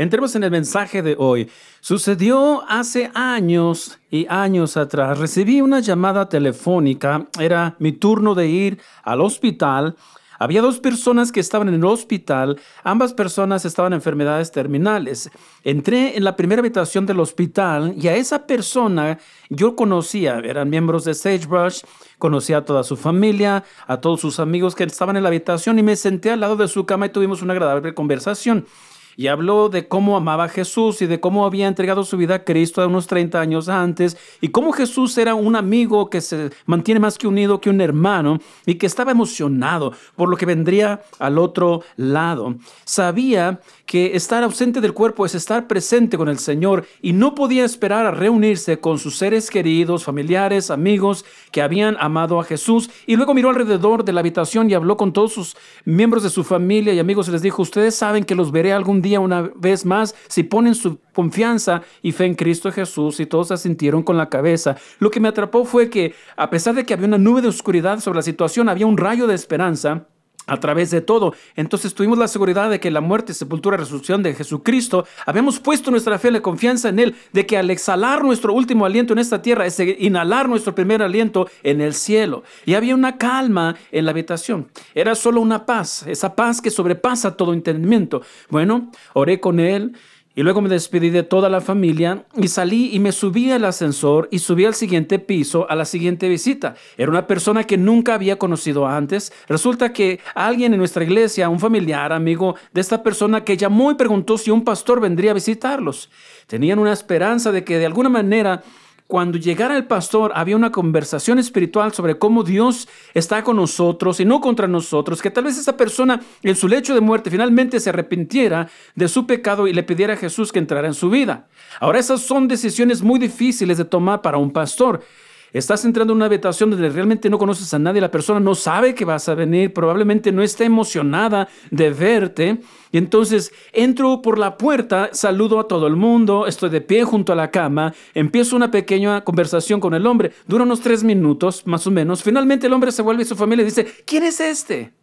Entremos en el mensaje de hoy. Sucedió hace años y años atrás. Recibí una llamada telefónica. Era mi turno de ir al hospital. Había dos personas que estaban en el hospital. Ambas personas estaban en enfermedades terminales. Entré en la primera habitación del hospital y a esa persona yo conocía. Eran miembros de Sagebrush. Conocía a toda su familia, a todos sus amigos que estaban en la habitación y me senté al lado de su cama y tuvimos una agradable conversación. Y habló de cómo amaba a Jesús y de cómo había entregado su vida a Cristo unos 30 años antes y cómo Jesús era un amigo que se mantiene más que unido que un hermano y que estaba emocionado por lo que vendría al otro lado. Sabía que estar ausente del cuerpo es estar presente con el Señor y no podía esperar a reunirse con sus seres queridos, familiares, amigos que habían amado a Jesús. Y luego miró alrededor de la habitación y habló con todos sus miembros de su familia y amigos y les dijo: ustedes saben que los veré algún día una vez más si ponen su confianza y fe en Cristo Jesús. Y todos asintieron con la cabeza. Lo que me atrapó fue que a pesar de que había una nube de oscuridad sobre la situación, había un rayo de esperanza a través de todo. Entonces tuvimos la seguridad de que la muerte, sepultura y resurrección de Jesucristo, habíamos puesto nuestra fe y la confianza en Él, de que al exhalar nuestro último aliento en esta tierra es inhalar nuestro primer aliento en el cielo. Y había una calma en la habitación. Era solo una paz, esa paz que sobrepasa todo entendimiento. Bueno, oré con él. Y luego me despedí de toda la familia y salí y me subí al ascensor y subí al siguiente piso a la siguiente visita. Era una persona que nunca había conocido antes. Resulta que alguien en nuestra iglesia, un familiar, amigo de esta persona, que llamó y preguntó si un pastor vendría a visitarlos. Tenían una esperanza de que de alguna manera, cuando llegara el pastor, había una conversación espiritual sobre cómo Dios está con nosotros y no contra nosotros, que tal vez esa persona en su lecho de muerte finalmente se arrepintiera de su pecado y le pidiera a Jesús que entrara en su vida. Ahora, esas son decisiones muy difíciles de tomar para un pastor. Estás entrando en una habitación donde realmente no conoces a nadie, la persona no sabe que vas a venir, probablemente no está emocionada de verte. Y entonces entro por la puerta, saludo a todo el mundo, estoy de pie junto a la cama, empiezo una pequeña conversación con el hombre, dura unos 3 minutos más o menos. Finalmente el hombre se vuelve a su familia y dice: ¿quién es este?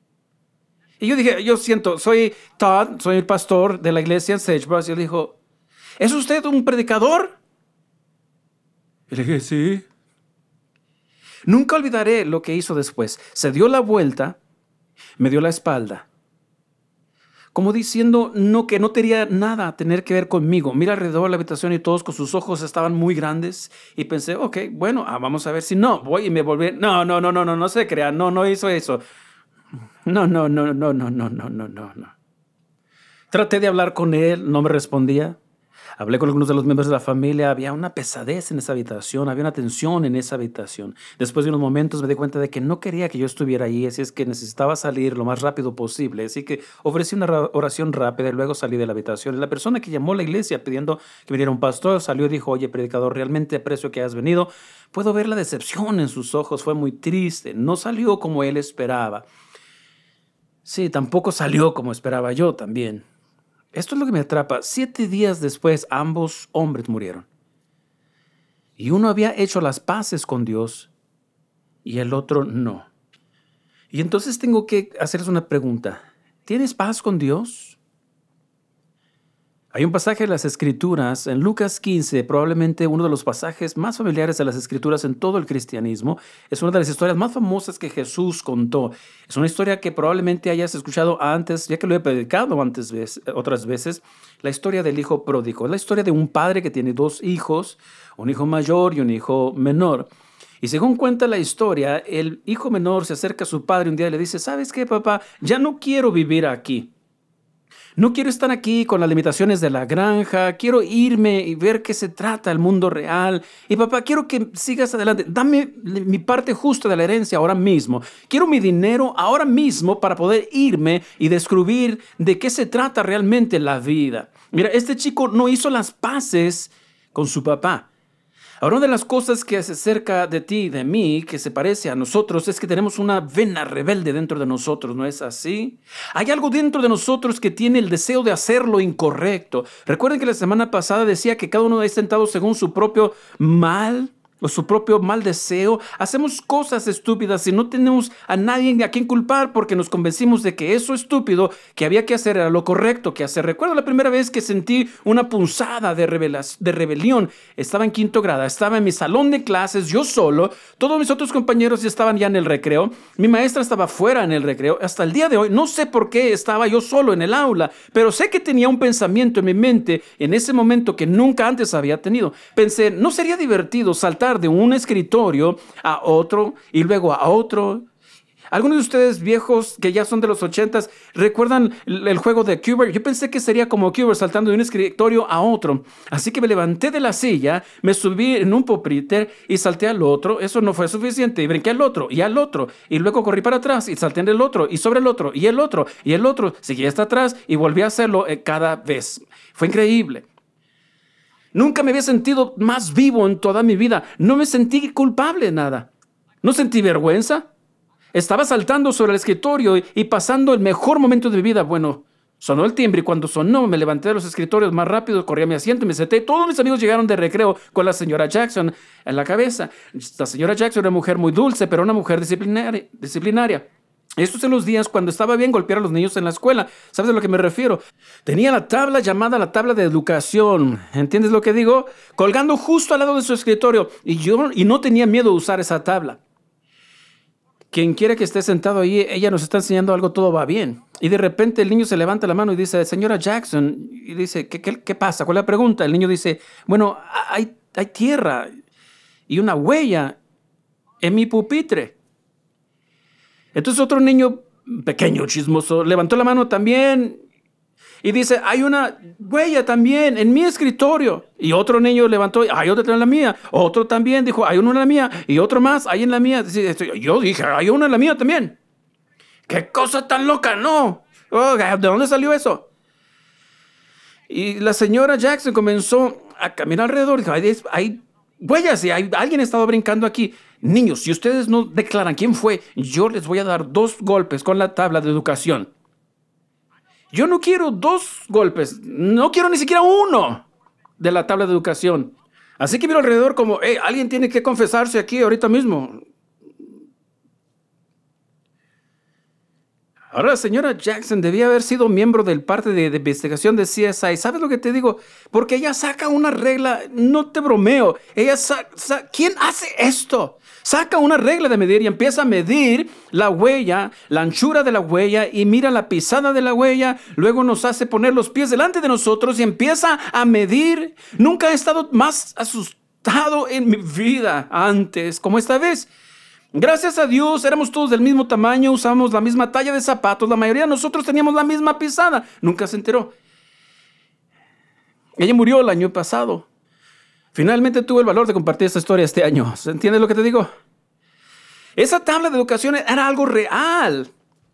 Y yo dije, soy Todd, soy el pastor de la iglesia en Sagebrush. Y él dijo: ¿es usted un predicador? Y le dije: sí. Nunca olvidaré lo que hizo después. Se dio la vuelta, me dio la espalda, como diciendo que no tenía nada a tener que ver conmigo. Mira alrededor de la habitación y todos con sus ojos estaban muy grandes. Y pensé, ok, bueno, vamos a ver si no. Voy y me volví. No se crea. No hizo eso. No. Traté de hablar con él, no me respondía. Hablé con algunos de los miembros de la familia. Había una pesadez en esa habitación, había una tensión en esa habitación. Después de unos momentos me di cuenta de que no quería que yo estuviera allí, así es que necesitaba salir lo más rápido posible. Así que ofrecí una oración rápida y luego salí de la habitación. Y la persona que llamó a la iglesia pidiendo que viniera un pastor salió y dijo: oye, predicador, realmente aprecio que hayas venido. Puedo ver la decepción en sus ojos, fue muy triste. No salió como él esperaba. Sí, tampoco salió como esperaba yo también. Esto es lo que me atrapa. 7 días después, ambos hombres murieron. Y uno había hecho las paces con Dios y el otro no. Y entonces tengo que hacerles una pregunta. ¿Tienes paz con Dios? Hay un pasaje de las Escrituras en Lucas 15, probablemente uno de los pasajes más familiares de las Escrituras en todo el cristianismo. Es una de las historias más famosas que Jesús contó. Es una historia que probablemente hayas escuchado antes, ya que lo he predicado otras veces. La historia del hijo pródigo. Es la historia de un padre que tiene 2 hijos, un hijo mayor y un hijo menor. Y según cuenta la historia, el hijo menor se acerca a su padre un día y le dice: ¿sabes qué, papá? Ya no quiero vivir aquí. No quiero estar aquí con las limitaciones de la granja. Quiero irme y ver qué se trata el mundo real. Y papá, quiero que sigas adelante. Dame mi parte justa de la herencia ahora mismo. Quiero mi dinero ahora mismo para poder irme y descubrir de qué se trata realmente la vida. Mira, este chico no hizo las paces con su papá. Ahora, una de las cosas que se acerca de ti y de mí, que se parece a nosotros, es que tenemos una vena rebelde dentro de nosotros, ¿no es así? Hay algo dentro de nosotros que tiene el deseo de hacer lo incorrecto. Recuerden que la semana pasada decía que cada uno es tentado según su propio mal. o su propio mal deseo. Hacemos cosas estúpidas y no tenemos a nadie a quien culpar porque nos convencimos de que eso estúpido que había que hacer era lo correcto que hacer. Recuerdo la primera vez que sentí una punzada de rebelión. Estaba en quinto grado, estaba en mi salón de clases, yo solo. Todos mis otros compañeros ya estaban ya en el recreo. Mi maestra estaba fuera en el recreo. Hasta el día de hoy no sé por qué estaba yo solo en el aula, pero sé que tenía un pensamiento en mi mente en ese momento que nunca antes había tenido. Pensé, ¿no sería divertido saltar de un escritorio a otro y luego a otro? Algunos de ustedes viejos que ya son de los 80s recuerdan el juego de Cuber. Yo pensé que sería como Cuber saltando de un escritorio a otro. Así que me levanté de la silla, me subí en un pupitre y salté al otro. Eso no fue suficiente. Y brinqué al otro y al otro. Y luego corrí para atrás y salté en el otro y sobre el otro y el otro y el otro. Seguí hasta atrás y volví a hacerlo cada vez. Fue increíble. Nunca me había sentido más vivo en toda mi vida. No me sentí culpable de nada. No sentí vergüenza. Estaba saltando sobre el escritorio y pasando el mejor momento de mi vida. Bueno, sonó el timbre y cuando sonó me levanté de los escritorios más rápido, corrí a mi asiento y me senté. Todos mis amigos llegaron de recreo con la señora Jackson en la cabeza. La señora Jackson era una mujer muy dulce, pero una mujer disciplinaria. Estos en los días cuando estaba bien golpear a los niños en la escuela. ¿Sabes a lo que me refiero? Tenía la tabla llamada la tabla de educación. ¿Entiendes lo que digo? Colgando justo al lado de su escritorio. Y no tenía miedo de usar esa tabla. Quien quiera que esté sentado ahí, ella nos está enseñando algo, todo va bien. Y de repente el niño se levanta la mano y dice, señora Jackson, y dice, ¿qué pasa? ¿Cuál es la pregunta? El niño dice, bueno, hay tierra y una huella en mi pupitre. Entonces otro niño pequeño, chismoso, levantó la mano también y dice, hay una huella también en mi escritorio. Y otro niño levantó, hay otra en la mía. Otro también dijo, hay uno en la mía. Y otro más, hay en la mía. Yo dije, hay uno en la mía también. ¡Qué cosa tan loca! ¡No! Oh, ¿de dónde salió eso? Y la señora Jackson comenzó a caminar alrededor. Dijo, hay huellas y alguien ha estado brincando aquí. Niños, si ustedes no declaran quién fue, yo les voy a dar 2 golpes con la tabla de educación. Yo no quiero 2 golpes, no quiero ni siquiera uno de la tabla de educación. Así que miro alrededor como, alguien tiene que confesarse aquí ahorita mismo. Ahora la señora Jackson debía haber sido miembro del parte de investigación de CSI. ¿Sabes lo que te digo? Porque ella saca una regla, no te bromeo. ¿Quién hace esto? Saca una regla de medir y empieza a medir la huella, la anchura de la huella y mira la pisada de la huella. Luego nos hace poner los pies delante de nosotros y empieza a medir. Nunca he estado más asustado en mi vida antes como esta vez. Gracias a Dios, éramos todos del mismo tamaño, usábamos la misma talla de zapatos, la mayoría de nosotros teníamos la misma pisada. Nunca se enteró. Ella murió el año pasado. Finalmente tuve el valor de compartir esta historia este año. ¿Se entiende lo que te digo? Esa tabla de educación era algo real.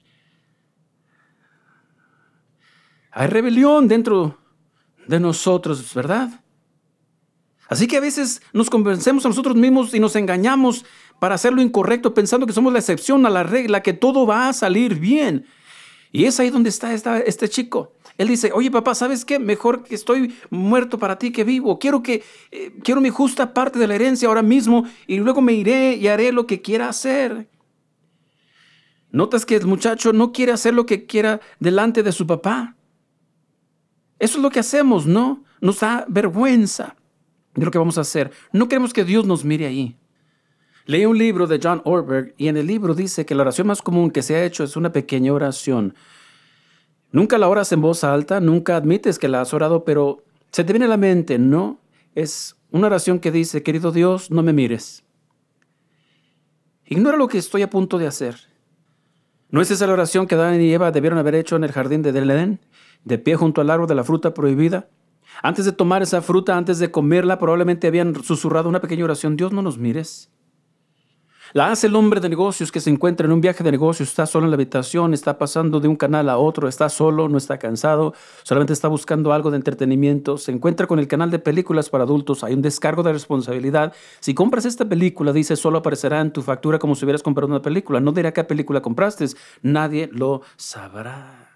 Hay rebelión dentro de nosotros, ¿verdad? Así que a veces nos convencemos a nosotros mismos y nos engañamos para hacer lo incorrecto pensando que somos la excepción a la regla, que todo va a salir bien. Y es ahí donde está este chico. Él dice, oye papá, ¿sabes qué? Mejor que estoy muerto para ti que vivo. Quiero mi justa parte de la herencia ahora mismo y luego me iré y haré lo que quiera hacer. ¿Notas que el muchacho no quiere hacer lo que quiera delante de su papá? Eso es lo que hacemos, ¿no? Nos da vergüenza de lo que vamos a hacer. No queremos que Dios nos mire ahí. Leí un libro de John Ortberg y en el libro dice que la oración más común que se ha hecho es una pequeña oración. Nunca la oras en voz alta, nunca admites que la has orado, pero se te viene a la mente, ¿no? Es una oración que dice, querido Dios, no me mires. Ignora lo que estoy a punto de hacer. ¿No es esa la oración que Adán y Eva debieron haber hecho en el jardín de Edén, de pie junto al árbol de la fruta prohibida? Antes de tomar esa fruta, antes de comerla, probablemente habían susurrado una pequeña oración, Dios, no nos mires. La hace el hombre de negocios que se encuentra en un viaje de negocios, está solo en la habitación, está pasando de un canal a otro, está solo, no está cansado, solamente está buscando algo de entretenimiento, se encuentra con el canal de películas para adultos, hay un descargo de responsabilidad. Si compras esta película, dice, solo aparecerá en tu factura como si hubieras comprado una película. No dirá qué película compraste, nadie lo sabrá.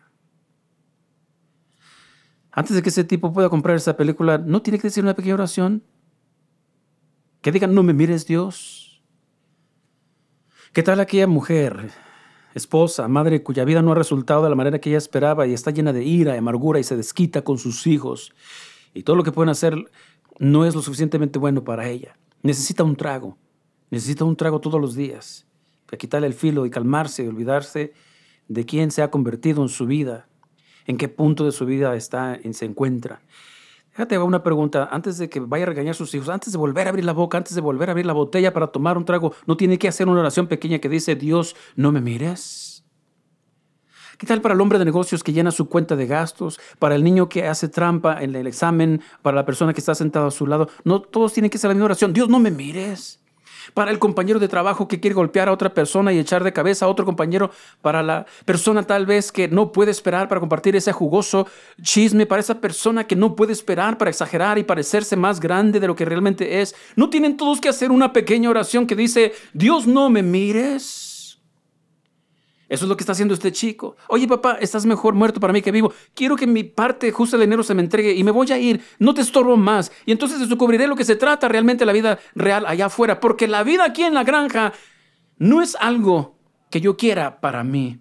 Antes de que ese tipo pueda comprar esa película, ¿no tiene que decir una pequeña oración? Que digan, no me mires, Dios. ¿Qué tal aquella mujer, esposa, madre, cuya vida no ha resultado de la manera que ella esperaba y está llena de ira y amargura y se desquita con sus hijos? Y todo lo que pueden hacer no es lo suficientemente bueno para ella. Necesita un trago todos los días para quitarle el filo y calmarse y olvidarse de quién se ha convertido en su vida, en qué punto de su vida se encuentra. Déjate una pregunta, antes de que vaya a regañar a sus hijos, antes de volver a abrir la boca, antes de volver a abrir la botella para tomar un trago, ¿no tiene que hacer una oración pequeña que dice, Dios, no me mires? ¿Qué tal para el hombre de negocios que llena su cuenta de gastos? Para el niño que hace trampa en el examen, para la persona que está sentada a su lado. No todos tienen que hacer la misma oración. Dios, no me mires. Para el compañero de trabajo que quiere golpear a otra persona y echar de cabeza a otro compañero. Para la persona tal vez que no puede esperar para compartir ese jugoso chisme. Para esa persona que no puede esperar para exagerar y parecerse más grande de lo que realmente es. ¿No tienen todos que hacer una pequeña oración que dice, Dios, no me mires? Eso es lo que está haciendo este chico. Oye, papá, estás mejor muerto para mí que vivo. Quiero que mi parte justa de dinero se me entregue y me voy a ir. No te estorbo más. Y entonces descubriré lo que se trata realmente la vida real allá afuera. Porque la vida aquí en la granja no es algo que yo quiera para mí.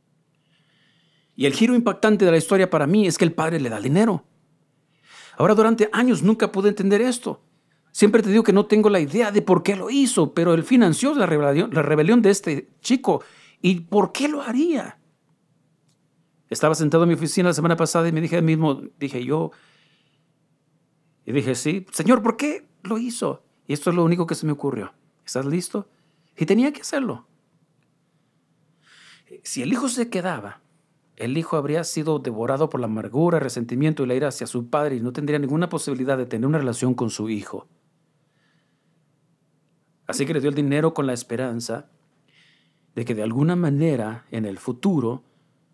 Y el giro impactante de la historia para mí es que el padre le da el dinero. Ahora, durante años nunca pude entender esto. Siempre te digo que no tengo la idea de por qué lo hizo, pero él financió la rebelión de este chico. ¿Y por qué lo haría? Estaba sentado en mi oficina la semana pasada y me dije sí, Señor, ¿por qué lo hizo? Y esto es lo único que se me ocurrió. ¿Estás listo? Y tenía que hacerlo. Si el hijo se quedaba, el hijo habría sido devorado por la amargura, el resentimiento y la ira hacia su padre y no tendría ninguna posibilidad de tener una relación con su hijo. Así que le dio el dinero con la esperanza de que de alguna manera en el futuro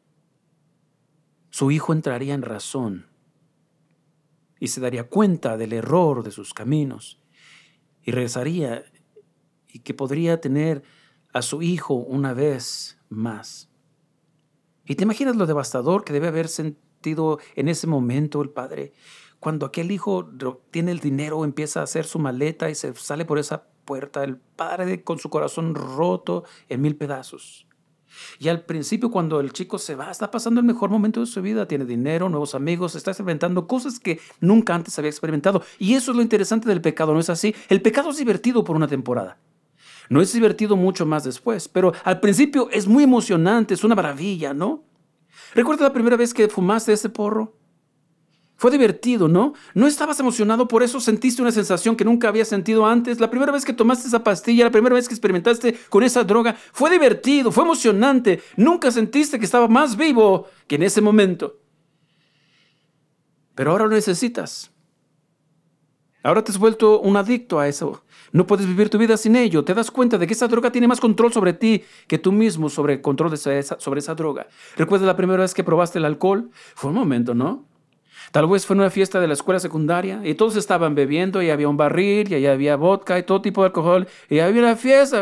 su hijo entraría en razón y se daría cuenta del error de sus caminos y regresaría y que podría tener a su hijo una vez más. ¿Y te imaginas lo devastador que debe haber sentido en ese momento el padre? Cuando aquel hijo tiene el dinero, empieza a hacer su maleta y se sale por esa puerta, el padre con su corazón roto en 1000 pedazos. Y al principio, cuando el chico se va, está pasando el mejor momento de su vida. Tiene dinero, nuevos amigos, está experimentando cosas que nunca antes había experimentado. Y eso es lo interesante del pecado, ¿no es así? El pecado es divertido por una temporada. No es divertido mucho más después, pero al principio es muy emocionante, es una maravilla, ¿no? ¿Recuerdas la primera vez que fumaste ese porro? Fue divertido, ¿no? ¿No estabas emocionado por eso? ¿Sentiste una sensación que nunca habías sentido antes? La primera vez que tomaste esa pastilla, la primera vez que experimentaste con esa droga, fue divertido, fue emocionante. Nunca sentiste que estaba más vivo que en ese momento. Pero ahora lo necesitas. Ahora te has vuelto un adicto a eso. No puedes vivir tu vida sin ello. Te das cuenta de que esa droga tiene más control sobre ti que tú mismo sobre el control sobre esa droga. ¿Recuerdas la primera vez que probaste el alcohol? Fue un momento, ¿no? Tal vez fue en una fiesta de la escuela secundaria y todos estaban bebiendo y había un barril y allá había vodka y todo tipo de alcohol y había una fiesta.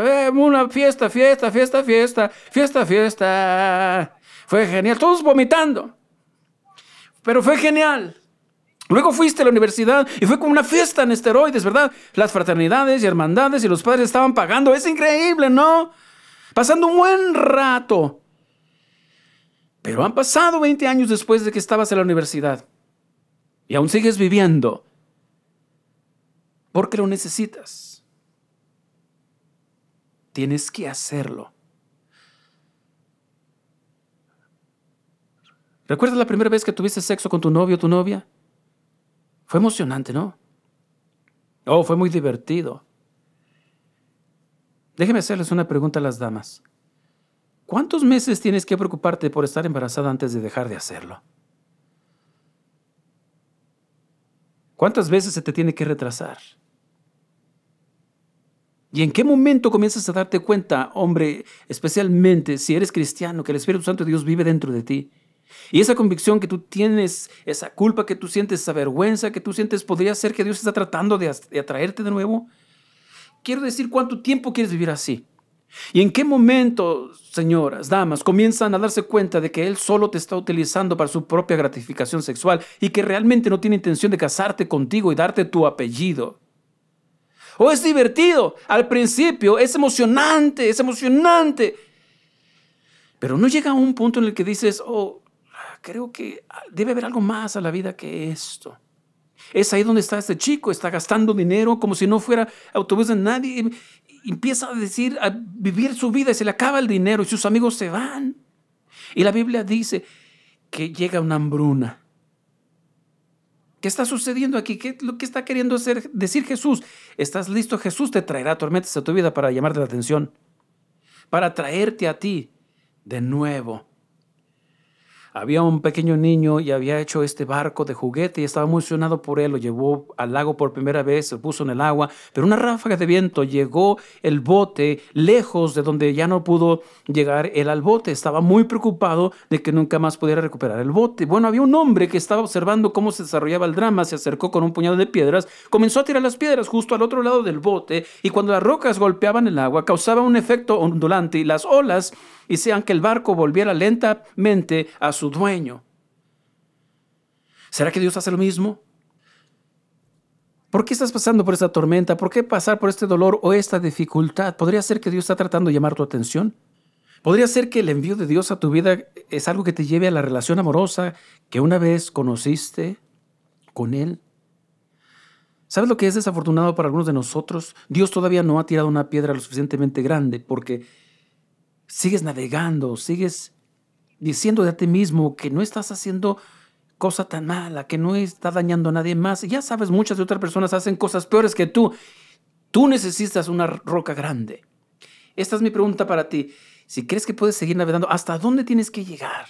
Fue genial, todos vomitando, pero fue genial. Luego fuiste a la universidad y fue como una fiesta en esteroides, ¿verdad? Las fraternidades y hermandades y los padres estaban pagando. Es increíble, ¿no? Pasando un buen rato. Pero han pasado 20 años después de que estabas en la universidad. Y aún sigues viviendo porque lo necesitas. Tienes que hacerlo. ¿Recuerdas la primera vez que tuviste sexo con tu novio o tu novia? Fue emocionante, ¿no? Oh, fue muy divertido. Déjenme hacerles una pregunta a las damas. ¿Cuántos meses tienes que preocuparte por estar embarazada antes de dejar de hacerlo? ¿Cuántas veces se te tiene que retrasar? ¿Y en qué momento comienzas a darte cuenta, hombre, especialmente si eres cristiano, que el Espíritu Santo de Dios vive dentro de ti? Y esa convicción que tú tienes, esa culpa que tú sientes, esa vergüenza que tú sientes, ¿podría ser que Dios está tratando de atraerte de nuevo? Quiero decir, ¿cuánto tiempo quieres vivir así? ¿Y en qué momento, señoras, damas, comienzan a darse cuenta de que Él solo te está utilizando para su propia gratificación sexual y que realmente no tiene intención de casarte contigo y darte tu apellido? O es divertido. Al principio es emocionante, es emocionante. Pero no llega a un punto en el que dices, oh, creo que debe haber algo más a la vida que esto. Es ahí donde está este chico, está gastando dinero como si no fuera autobús de nadie. Y empieza a vivir su vida y se le acaba el dinero y sus amigos se van. Y la Biblia dice que llega una hambruna. ¿Qué está sucediendo aquí? ¿Qué es lo que está queriendo decir Jesús? ¿Estás listo? Jesús te traerá tormentas a tu vida para llamarte la atención, para traerte a ti de nuevo. Había un pequeño niño y había hecho este barco de juguete y estaba muy emocionado por él. Lo llevó al lago por primera vez, se puso en el agua, pero una ráfaga de viento llegó el bote lejos de donde ya no pudo llegar él al bote. Estaba muy preocupado de que nunca más pudiera recuperar el bote. Bueno, había un hombre que estaba observando cómo se desarrollaba el drama, se acercó con un puñado de piedras, comenzó a tirar las piedras justo al otro lado del bote y cuando las rocas golpeaban el agua causaba un efecto ondulante y las olas hacían que el barco volviera lentamente a su dueño. ¿Será que Dios hace lo mismo? ¿Por qué estás pasando por esta tormenta? ¿Por qué pasar por este dolor o esta dificultad? ¿Podría ser que Dios está tratando de llamar tu atención? ¿Podría ser que el envío de Dios a tu vida es algo que te lleve a la relación amorosa que una vez conociste con Él? ¿Sabes lo que es desafortunado para algunos de nosotros? Dios todavía no ha tirado una piedra lo suficientemente grande porque sigues navegando, sigues diciendo de ti mismo que no estás haciendo cosa tan mala, que no está dañando a nadie más. Ya sabes, muchas de otras personas hacen cosas peores que tú. Tú necesitas una roca grande. Esta es mi pregunta para ti. Si crees que puedes seguir navegando, ¿hasta dónde tienes que llegar?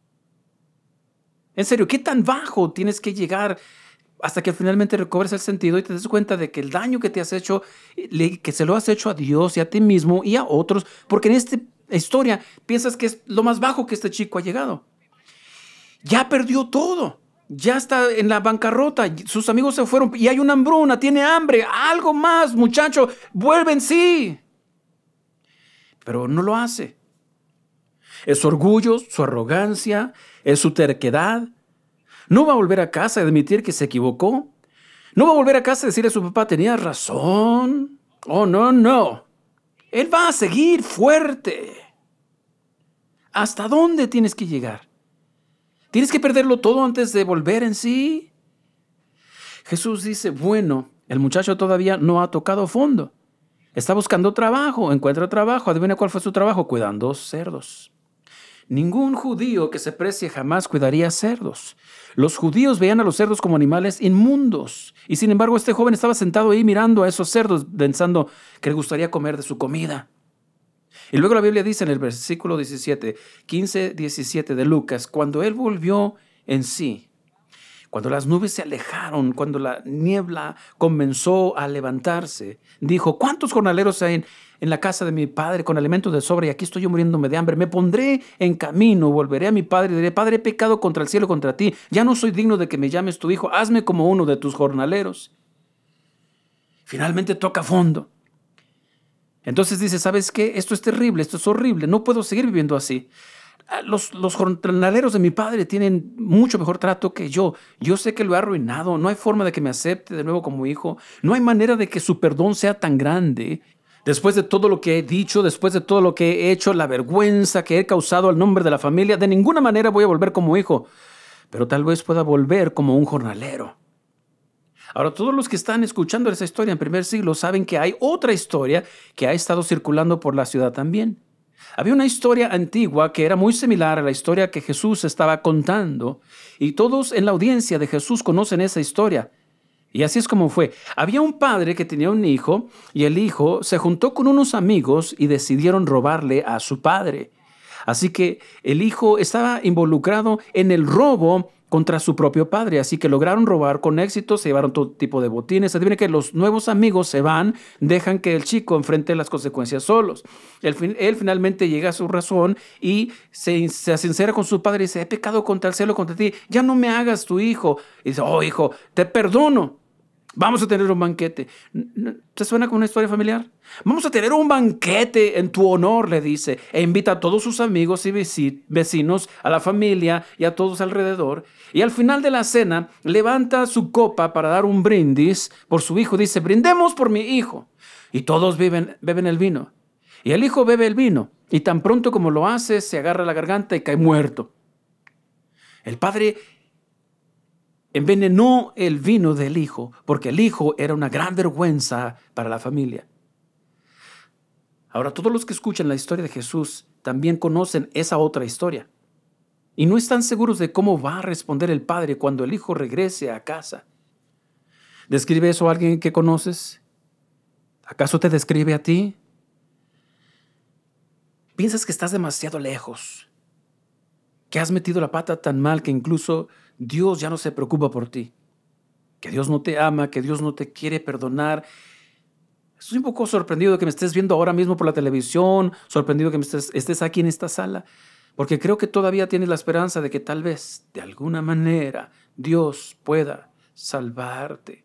En serio, ¿qué tan bajo tienes que llegar hasta que finalmente recobres el sentido y te des cuenta de que el daño que te has hecho, que se lo has hecho a Dios y a ti mismo y a otros, porque en esta historia piensas que es lo más bajo que este chico ha llegado? Ya perdió todo, ya está en la bancarrota, sus amigos se fueron y hay una hambruna, tiene hambre, algo más, muchacho, vuelve en sí. Pero no lo hace. Es su orgullo, su arrogancia, es su terquedad. No va a volver a casa a admitir que se equivocó. No va a volver a casa a decirle a su papá, tenía razón. Oh, no, no. Él va a seguir fuerte. ¿Hasta dónde tienes que llegar? ¿Tienes que perderlo todo antes de volver en sí? Jesús dice, bueno, el muchacho todavía no ha tocado fondo. Está buscando trabajo, encuentra trabajo. Adivina cuál fue su trabajo, cuidando cerdos. Ningún judío que se precie jamás cuidaría cerdos. Los judíos veían a los cerdos como animales inmundos. Y sin embargo, este joven estaba sentado ahí mirando a esos cerdos, pensando que le gustaría comer de su comida. Y luego la Biblia dice en el versículo 15-17 de Lucas, cuando él volvió en sí, cuando las nubes se alejaron, cuando la niebla comenzó a levantarse, dijo, ¿cuántos jornaleros hay en la casa de mi padre con alimentos de sobra y aquí estoy yo muriéndome de hambre? Me pondré en camino, volveré a mi padre y diré, Padre, he pecado contra el cielo, contra ti. Ya no soy digno de que me llames tu hijo. Hazme como uno de tus jornaleros. Finalmente toca fondo. Entonces dice, ¿sabes qué? Esto es terrible, esto es horrible. No puedo seguir viviendo así. Los jornaleros de mi padre tienen mucho mejor trato que yo. Yo sé que lo he arruinado. No hay forma de que me acepte de nuevo como hijo. No hay manera de que su perdón sea tan grande. Después de todo lo que he dicho, después de todo lo que he hecho, la vergüenza que he causado al nombre de la familia, de ninguna manera voy a volver como hijo. Pero tal vez pueda volver como un jornalero. Ahora, todos los que están escuchando esa historia en primer siglo saben que hay otra historia que ha estado circulando por la ciudad también. Había una historia antigua que era muy similar a la historia que Jesús estaba contando y todos en la audiencia de Jesús conocen esa historia. Y así es como fue. Había un padre que tenía un hijo y el hijo se juntó con unos amigos y decidieron robarle a su padre. Así que el hijo estaba involucrado en el robo contra su propio padre, así que lograron robar con éxito, se llevaron todo tipo de botines. Adivinen que los nuevos amigos se van, dejan que el chico enfrente las consecuencias solos. Él finalmente llega a su razón y se sincera con su padre y dice, he pecado contra el cielo, contra ti, ya no me hagas tu hijo. Y dice, oh hijo, te perdono. Vamos a tener un banquete. ¿Te suena como una historia familiar? Vamos a tener un banquete en tu honor, le dice, e invita a todos sus amigos y vecinos, a la familia y a todos alrededor. Y al final de la cena, levanta su copa para dar un brindis por su hijo. Dice, brindemos por mi hijo. Y todos beben el vino. Y el hijo bebe el vino. Y tan pronto como lo hace, se agarra la garganta y cae muerto. El padre envenenó el vino del hijo, porque el hijo era una gran vergüenza para la familia. Ahora, todos los que escuchan la historia de Jesús también conocen esa otra historia. Y no están seguros de cómo va a responder el padre cuando el hijo regrese a casa. ¿Describe eso a alguien que conoces? ¿Acaso te describe a ti? ¿Piensas que estás demasiado lejos? ¿Que has metido la pata tan mal que incluso Dios ya no se preocupa por ti? ¿Que Dios no te ama? ¿Que Dios no te quiere perdonar? Estoy un poco sorprendido de que me estés viendo ahora mismo por la televisión, sorprendido que estés aquí en esta sala, porque creo que todavía tienes la esperanza de que tal vez, de alguna manera, Dios pueda salvarte.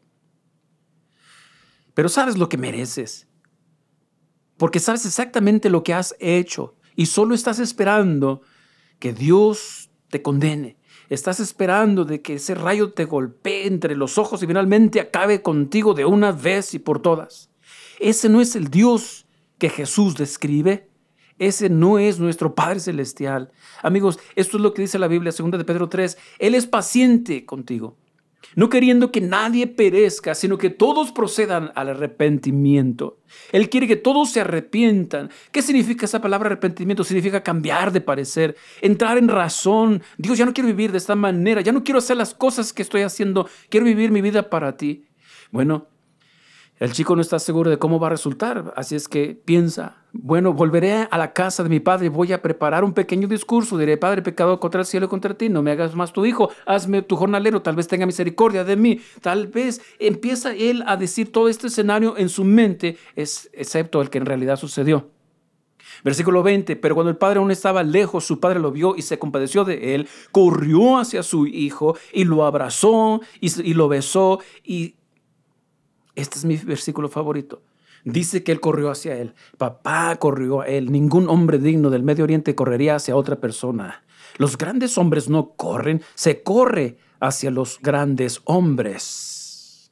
Pero sabes lo que mereces, porque sabes exactamente lo que has hecho y solo estás esperando que Dios te condene. Estás esperando de que ese rayo te golpee entre los ojos y finalmente acabe contigo de una vez y por todas. Ese no es el Dios que Jesús describe. Ese no es nuestro Padre Celestial. Amigos, esto es lo que dice la Biblia, 2 de Pedro 3. Él es paciente contigo, no queriendo que nadie perezca, sino que todos procedan al arrepentimiento. Él quiere que todos se arrepientan. ¿Qué significa esa palabra arrepentimiento? Significa cambiar de parecer, entrar en razón. Dios, ya no quiero vivir de esta manera, ya no quiero hacer las cosas que estoy haciendo, quiero vivir mi vida para ti. Bueno, el chico no está seguro de cómo va a resultar, así es que piensa, bueno, volveré a la casa de mi padre, voy a preparar un pequeño discurso, diré, Padre, pecado contra el cielo y contra ti, no me hagas más tu hijo, hazme tu jornalero, tal vez tenga misericordia de mí, tal vez empieza él a decir todo este escenario en su mente, excepto el que en realidad sucedió. Versículo 20, pero cuando el padre aún estaba lejos, su padre lo vio y se compadeció de él, corrió hacia su hijo y lo abrazó y lo besó y... Este es mi versículo favorito. Dice que él corrió hacia él. Papá corrió a él. Ningún hombre digno del Medio Oriente correría hacia otra persona. Los grandes hombres no corren, se corre hacia los grandes hombres.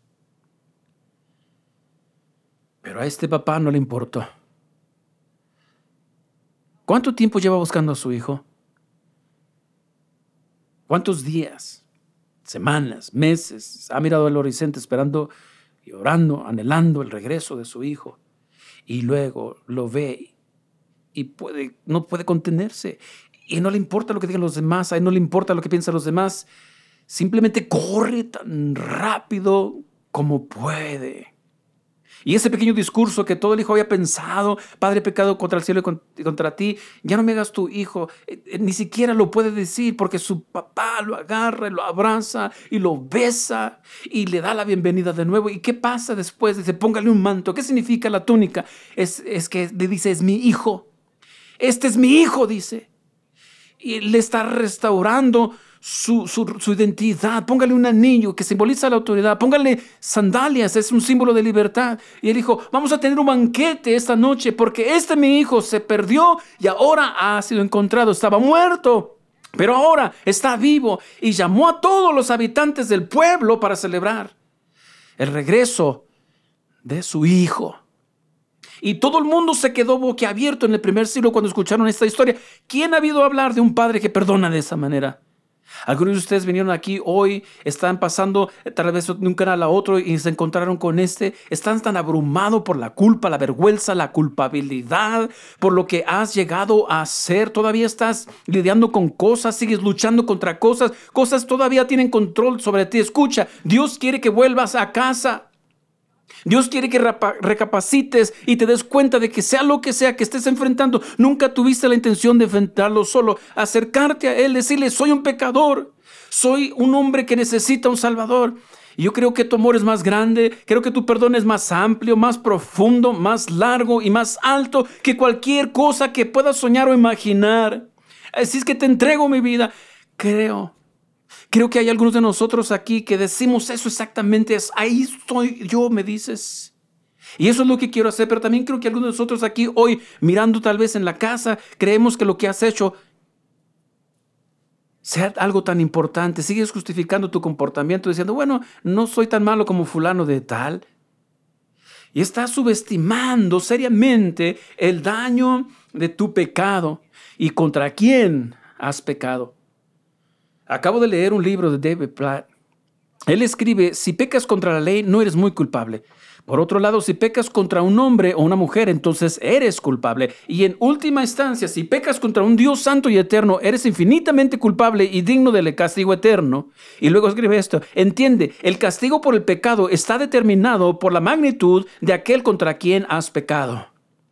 Pero a este papá no le importó. ¿Cuánto tiempo lleva buscando a su hijo? ¿Cuántos días, semanas, meses ha mirado al horizonte esperando y orando, anhelando el regreso de su hijo? Y luego lo ve y no puede contenerse. Y no le importa lo que digan los demás, a él no le importa lo que piensan los demás. Simplemente corre tan rápido como puede. Y ese pequeño discurso que todo el hijo había pensado, Padre, pecado contra el cielo y contra ti, ya no me hagas tu hijo, ni siquiera lo puede decir porque su papá lo agarra, lo abraza y lo besa y le da la bienvenida de nuevo. ¿Y qué pasa después? Dice, póngale un manto. ¿Qué significa la túnica? Es que le dice, es mi hijo. Este es mi hijo, dice. Y le está restaurando su identidad. Póngale un anillo que simboliza la autoridad. Póngale sandalias, es un símbolo de libertad. Y él dijo, vamos a tener un banquete esta noche porque mi hijo se perdió y ahora ha sido encontrado. Estaba muerto, pero ahora está vivo. Y llamó a todos los habitantes del pueblo para celebrar el regreso de su hijo. Y todo el mundo se quedó boquiabierto en el primer siglo cuando escucharon esta historia. ¿Quién ha oído hablar de un padre que perdona de esa manera? Algunos de ustedes vinieron aquí hoy, están pasando tal vez de un canal a otro y se encontraron con están tan abrumados por la culpa, la vergüenza, la culpabilidad, por lo que has llegado a hacer. Todavía estás lidiando con cosas, sigues luchando contra cosas todavía tienen control sobre ti. Escucha, Dios quiere que vuelvas a casa. Dios quiere que recapacites y te des cuenta de que sea lo que sea que estés enfrentando, nunca tuviste la intención de enfrentarlo solo. Acercarte a Él, decirle, soy un pecador, soy un hombre que necesita un Salvador. Y yo creo que tu amor es más grande, creo que tu perdón es más amplio, más profundo, más largo y más alto que cualquier cosa que puedas soñar o imaginar. Así es que te entrego mi vida. Creo Creo que hay algunos de nosotros aquí que decimos eso exactamente, ahí estoy yo, me dices. Y eso es lo que quiero hacer, pero también creo que algunos de nosotros aquí hoy, mirando tal vez en la casa, creemos que lo que has hecho sea algo tan importante. Sigues justificando tu comportamiento diciendo, bueno, no soy tan malo como fulano de tal. Y estás subestimando seriamente el daño de tu pecado y contra quién has pecado. Acabo de leer un libro de David Platt. Él escribe, si pecas contra la ley, no eres muy culpable. Por otro lado, si pecas contra un hombre o una mujer, entonces eres culpable. Y en última instancia, si pecas contra un Dios santo y eterno, eres infinitamente culpable y digno del castigo eterno. Y luego escribe esto, entiende, el castigo por el pecado está determinado por la magnitud de aquel contra quien has pecado.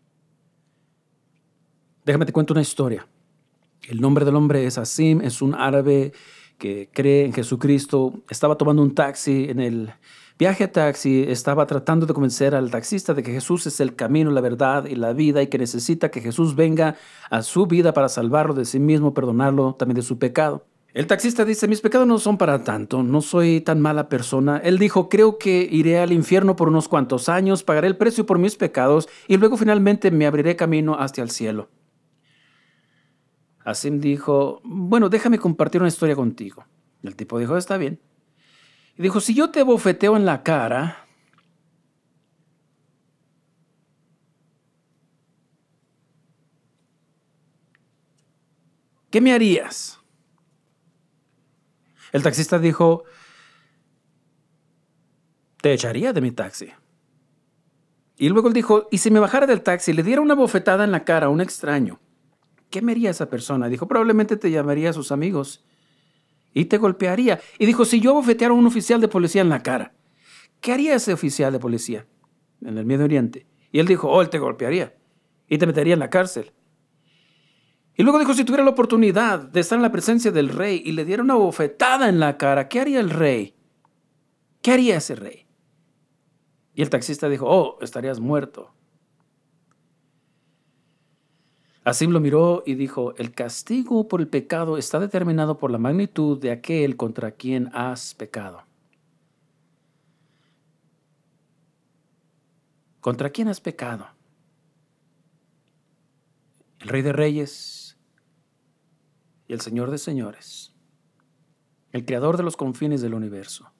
Déjame te cuento una historia. El nombre del hombre es Asim, es un árabe que cree en Jesucristo. Estaba tomando un taxi. En el viaje a taxi estaba tratando de convencer al taxista de que Jesús es el camino, la verdad y la vida y que necesita que Jesús venga a su vida para salvarlo de sí mismo, perdonarlo también de su pecado. El taxista dice, mis pecados no son para tanto, no soy tan mala persona. Él dijo, creo que iré al infierno por unos cuantos años, pagaré el precio por mis pecados y luego finalmente me abriré camino hacia el cielo. Asim dijo, bueno, déjame compartir una historia contigo. El tipo dijo, está bien. Y dijo, si yo te bofeteo en la cara, ¿qué me harías? El taxista dijo, te echaría de mi taxi. Y luego él dijo, ¿y si me bajara del taxi y le diera una bofetada en la cara a un extraño? ¿Qué me haría esa persona? Dijo, probablemente te llamaría a sus amigos y te golpearía. Y dijo, si yo bofeteara a un oficial de policía en la cara, ¿qué haría ese oficial de policía en el Medio Oriente? Y él dijo, oh, él te golpearía y te metería en la cárcel. Y luego dijo, si tuviera la oportunidad de estar en la presencia del rey y le diera una bofetada en la cara, ¿qué haría el rey? ¿Qué haría ese rey? Y el taxista dijo, oh, estarías muerto. Asim lo miró y dijo, el castigo por el pecado está determinado por la magnitud de aquel contra quien has pecado. ¿Contra quién has pecado? El Rey de Reyes y el Señor de Señores, el Creador de los confines del universo.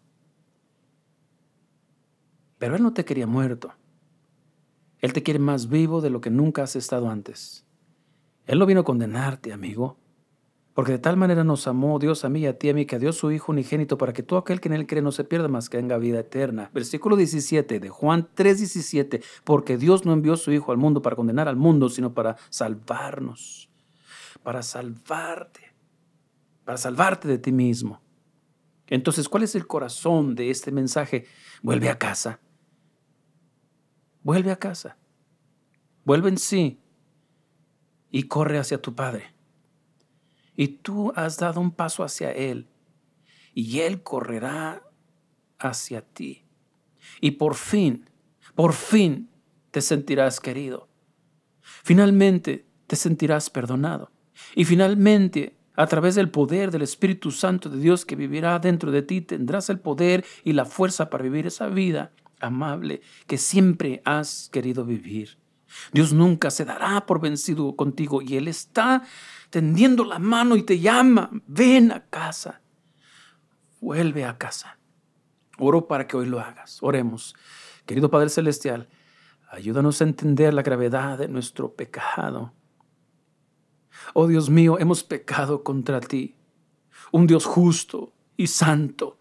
Pero Él no te quería muerto. Él te quiere más vivo de lo que nunca has estado antes. Él no vino a condenarte, amigo, porque de tal manera nos amó Dios a mí y a ti, a mí, que dio su Hijo unigénito para que todo aquel que en Él cree no se pierda, más que tenga vida eterna. Versículo 17 de Juan 3:17, porque Dios no envió su Hijo al mundo para condenar al mundo, sino para salvarnos, para salvarte de ti mismo. Entonces, ¿cuál es el corazón de este mensaje? Vuelve a casa. Vuelve a casa. Vuelve en sí. Y corre hacia tu Padre. Y tú has dado un paso hacia Él. Y Él correrá hacia ti. Y por fin te sentirás querido. Finalmente te sentirás perdonado. Y finalmente, a través del poder del Espíritu Santo de Dios que vivirá dentro de ti, tendrás el poder y la fuerza para vivir esa vida amable que siempre has querido vivir. Dios nunca se dará por vencido contigo y Él está tendiendo la mano y te llama. Ven a casa. Vuelve a casa. Oro para que hoy lo hagas. Oremos. Querido Padre Celestial, ayúdanos a entender la gravedad de nuestro pecado. Oh Dios mío, hemos pecado contra ti, un Dios justo y santo.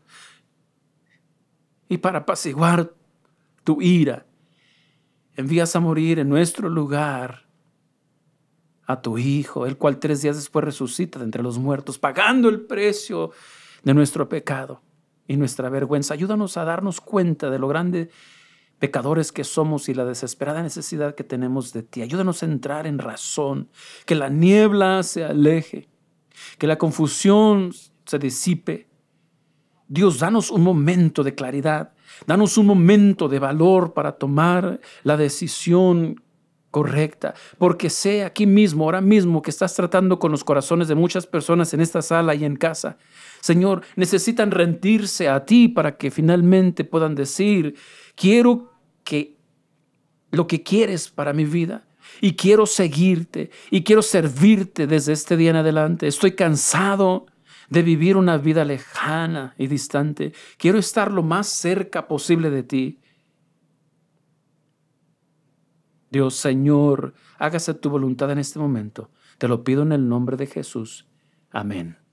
Y para apaciguar tu ira, envías a morir en nuestro lugar a tu Hijo, el cual 3 días después resucita de entre los muertos, pagando el precio de nuestro pecado y nuestra vergüenza. Ayúdanos a darnos cuenta de lo grande pecadores que somos y la desesperada necesidad que tenemos de ti. Ayúdanos a entrar en razón, que la niebla se aleje, que la confusión se disipe. Dios, danos un momento de claridad, danos un momento de valor para tomar la decisión correcta, porque sé aquí mismo, ahora mismo, que estás tratando con los corazones de muchas personas en esta sala y en casa. Señor, necesitan rendirse a ti para que finalmente puedan decir, quiero que lo que quieres para mi vida y quiero seguirte y quiero servirte desde este día en adelante. Estoy cansado de vivir una vida lejana y distante. Quiero estar lo más cerca posible de ti. Dios, Señor, hágase tu voluntad en este momento. Te lo pido en el nombre de Jesús. Amén.